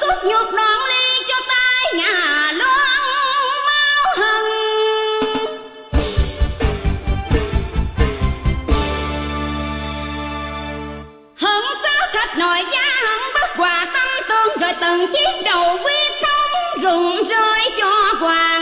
cốt nhục đoạn ly cho tay nhà loan máu hân. Hận sáu thạch nội gia hận bất hòa tâm tương, rồi từng chiếc đầu quyết không rụng rơi cho hoàng.